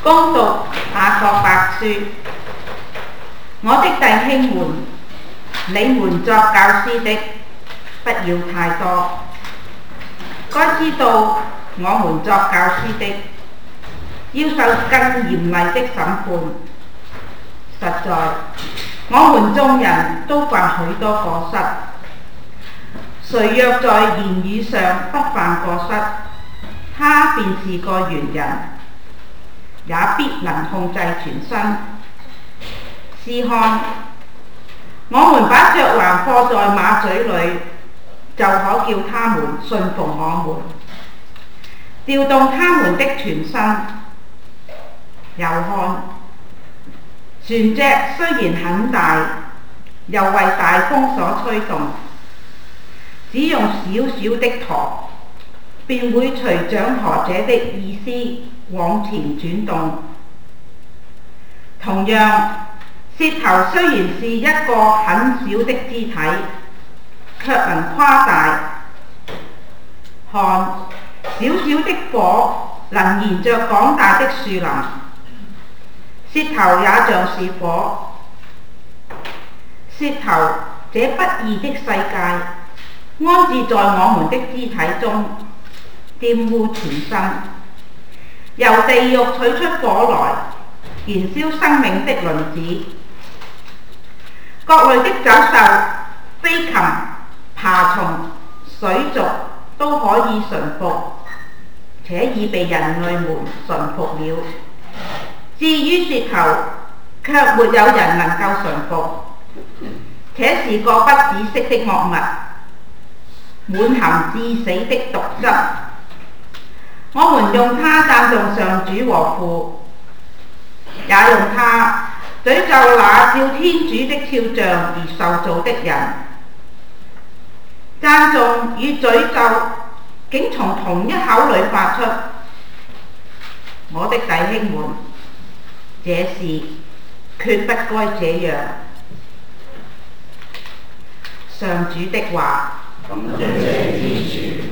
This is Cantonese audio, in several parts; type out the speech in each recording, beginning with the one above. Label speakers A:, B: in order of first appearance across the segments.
A: 恭讀雅各伯書。我的弟兄們，你們作教師的，不要太多。該知道我們作教師的，要受更嚴厲的審判。實在，我們眾人都犯許多過失。誰若在言語上不犯過失，他便是個完人，也必能控制全身。試看，我們把嚼環放在馬嘴裏，就可叫他們信服我們，調動他們的全身。又看，船隻雖然很大，又為大風所吹動，只用小小的舵，便會隨掌舵者的意思往前轉動。同樣，舌頭雖然是一個很小的肢體，卻能誇大。看，小小的火能燃着廣大的樹林，舌頭也像是火。舌頭這不義的世界，安置在我們的肢體中，玷污全身，由地獄取出火來，燃燒生命的輪子。各類的走獸、飛禽、爬蟲、水族都可以馴服，且已被人類們馴服了。至於舌頭，卻沒有人能夠馴服，且是個不止息的惡物，滿含致死的毒汁。我們用它讚頌上主和父，也用它詛咒那照天主的肖像而受造的人。讚頌與詛咒竟從同一口裏發出。我的弟兄們，這事決不該這樣。上主的話。
B: 感謝天主。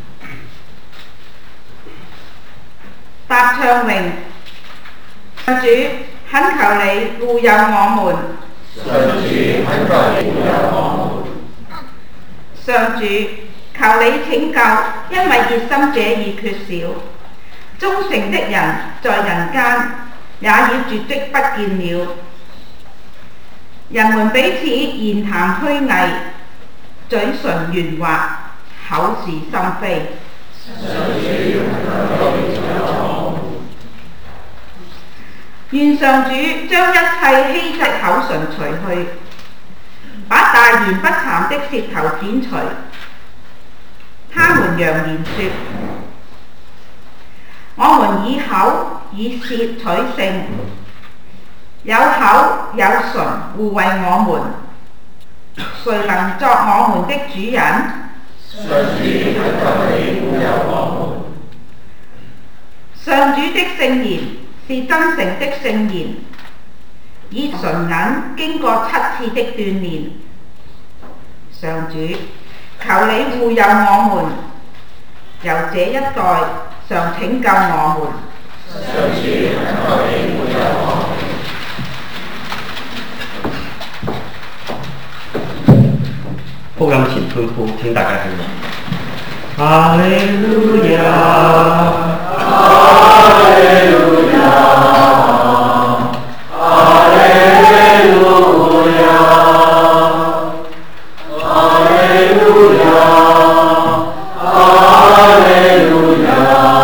A: 答唱詠。上主，懇求你護佑我們。
B: 上主，懇求你護佑我們。
A: 上主，求你拯救，因為熱心者已缺少，忠誠的人在人間也已絕跡不見了。人們彼此言談虛偽，嘴唇圓滑，口是心非。願上主將一切欺詐口唇除去，把大言不慚的舌頭剪除。他們揚言說：我們以口以舌取勝，有口有唇護衛我們，誰能作我們的主人？
B: 上主，懇求你護佑我們。
A: 上主的聖言是真誠的聖言，以純銀經過7次的鍛煉。上主，求你護佑我們，由這一代常拯救我們。
B: 上主，懇求你護佑我們。
C: 福音前歡呼，請大家起立。哈利路亞，
B: 哈利路亞，哈利路亞，哈利路亞，哈利路亞，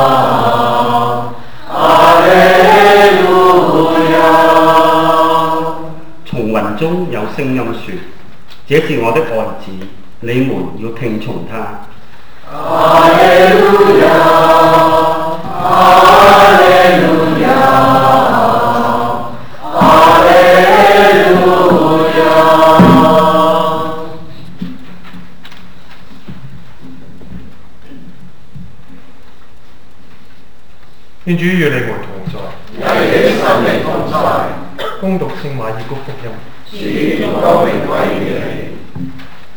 B: 哈利路亞。
C: 從雲中有聲音說：這是我的愛子，你們要聽從他。
B: 哈利路亞，哈利路亞，哈利路亞。
D: 願主與你們同在，
B: 與你心靈同在。
D: 恭讀聖馬爾谷福音。
B: 主，光榮歸於你。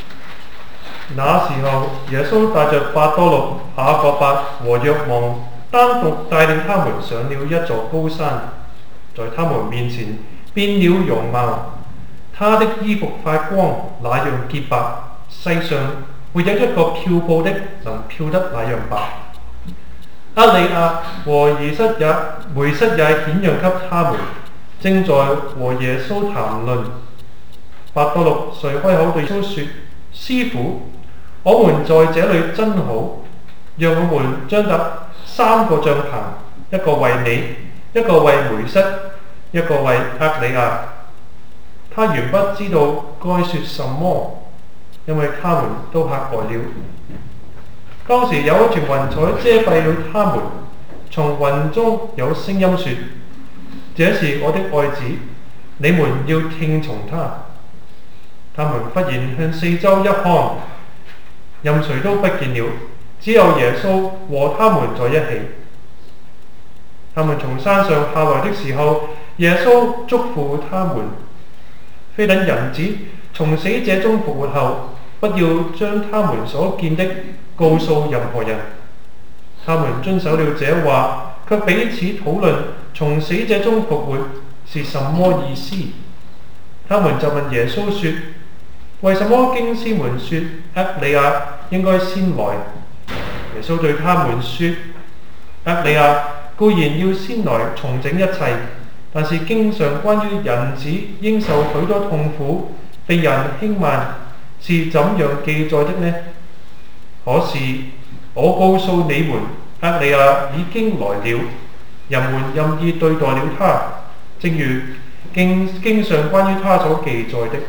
D: 那時候，耶穌帶着伯多祿、雅各伯和若望單獨帶領他們上了一座高山，在他們面前變了容貌。他的衣服發光，那樣潔白，世上沒有一個漂布的能漂得那樣白。厄里亞和梅瑟也顯揚給他們，正在和耶穌談論。伯多祿遂開口對耶穌說：師傅，我們在這裏真好，讓我們張搭3個帳棚，一個為你，一個為梅瑟，一個為厄里亞。他原不知道該說什麼，因為他們都嚇呆了。當時有一團雲彩遮蔽了他們，從雲中有聲音說：這是我的愛子，你們要聽從他。他們忽然向四周一看，任誰都不見了，只有耶穌和他們在一起。他們從山上下來的時候，耶穌囑咐他們：非等人子從死者中復活後，不要將他們所見的告訴任何人。他們遵守了這話，卻彼此討論從死者中復活是什麼意思。他們就問耶穌說：為什麼經師們說厄里亞應該先來？耶穌對他們說：厄里亞固然要先來重整一切，但是經上關於人子應受許多痛苦，被人輕慢，是怎樣記載的呢？可是我告訴你們，厄里亞已經來了，人們任意對待了他，正如經上關於他所記載的。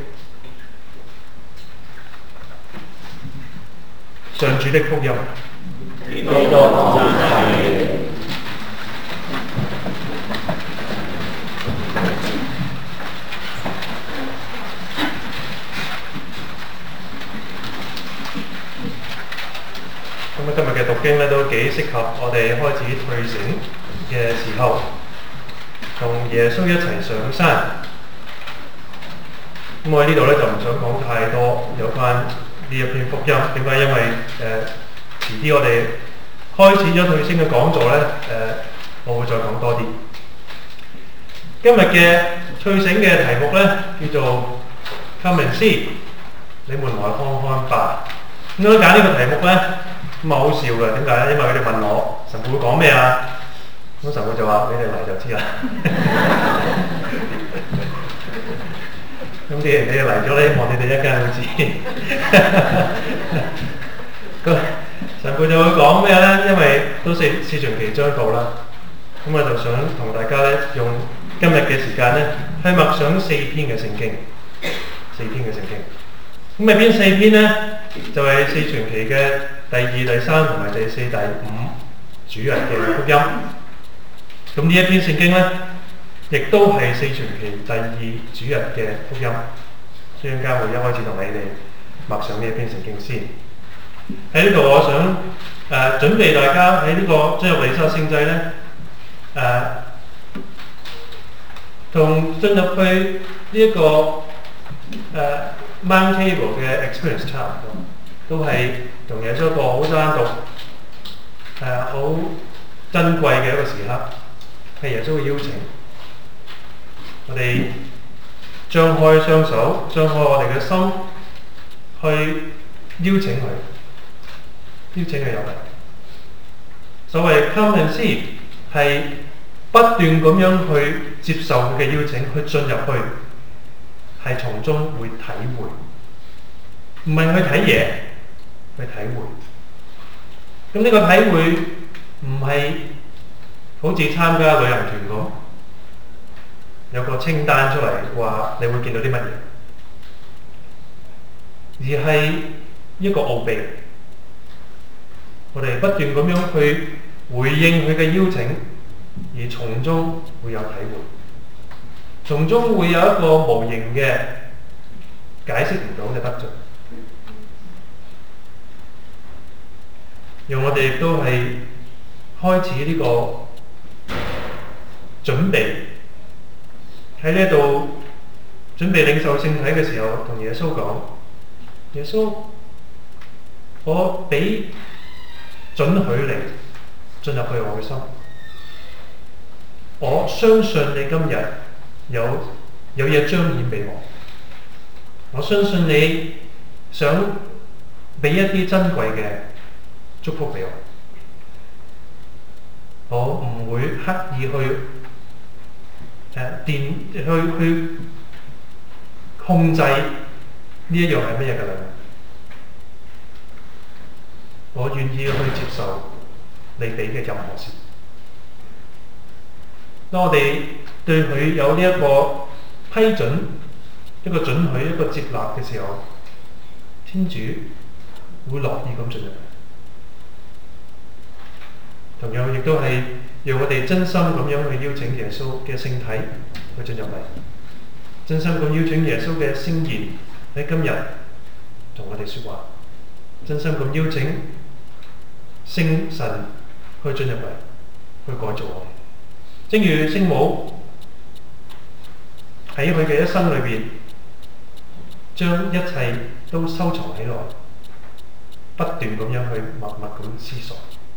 D: 上主的福音。
B: 基督讚美你。
D: 咁今日嘅讀經咧都幾適合我哋開始退省嘅時候，同耶穌一齊上山。咁我喺呢度咧就唔想講太多有關呢一篇福音，點解？因為遲啲我哋開始咗退省嘅講座咧，我會再講多啲。今日嘅退省嘅題目咧叫做 Come and see， 你們來看看吧。點解揀呢個題目咧？咁啊好笑嘅，點解咧？因為佢哋問我神父會講咩啊？咁神父就話：你哋嚟就知啦。咁既然你哋嚟咗咧，希望你哋一間會知。咁神父就會講咩咧？因為都四旬期將到啦，咁我就想同大家咧用今日嘅時間咧去默想4篇嘅聖經，4篇嘅聖經。咁係邊4篇咧？就係四旬期嘅第2、第3同埋第4、第5主日嘅福音。咁呢一篇聖經咧，亦都係四旬期第2主日嘅福音。所以教會一開始同你哋默想呢一篇聖經先。喺呢度，我想準備大家喺呢個進入彌撒聖祭咧，同進入去呢一個Mount Tabor 嘅 experience 差唔多，都係同耶穌一個好單獨、好珍貴嘅一個時刻，係耶穌嘅邀請。我哋張開雙手，張開我哋嘅心，去邀請佢入嚟。所謂 Come and see 係不斷咁樣去接受佢嘅邀請，去進入去。係從中會體會，唔係去睇嘢，去體會。咁呢個體會唔係好似參加旅行團咁，有個清單出嚟話你會見到啲乜嘢，而係一個奧秘。我哋不斷咁樣去回應佢嘅邀請，而從中會有體會。從中會有一個無形嘅解釋唔到嘅得着，讓我哋亦都係開始呢個準備喺呢度準備領受聖體嘅時候，同耶穌講：耶穌，我俾准許你進入去我嘅心。我相信你今日有嘢彰顯俾我。我相信你想俾一啲珍貴嘅祝福俾我。我唔會刻意去控制呢一樣係乜嘢嘅禮物。我願意去接受你俾嘅任何事。當我哋對佢有呢一個批准、一個准許、一個接納嘅時候，天主會樂意咁進入。同樣亦都係讓我哋真心咁樣去邀請耶穌嘅聖體去進入嚟，真心咁邀請耶穌嘅聖言喺今日同我哋說話，真心咁邀請聖神去進入嚟，去改造我哋。正如聖母喺佢嘅一生裏邊，將一切都收藏起來，不斷咁樣去默默咁思索。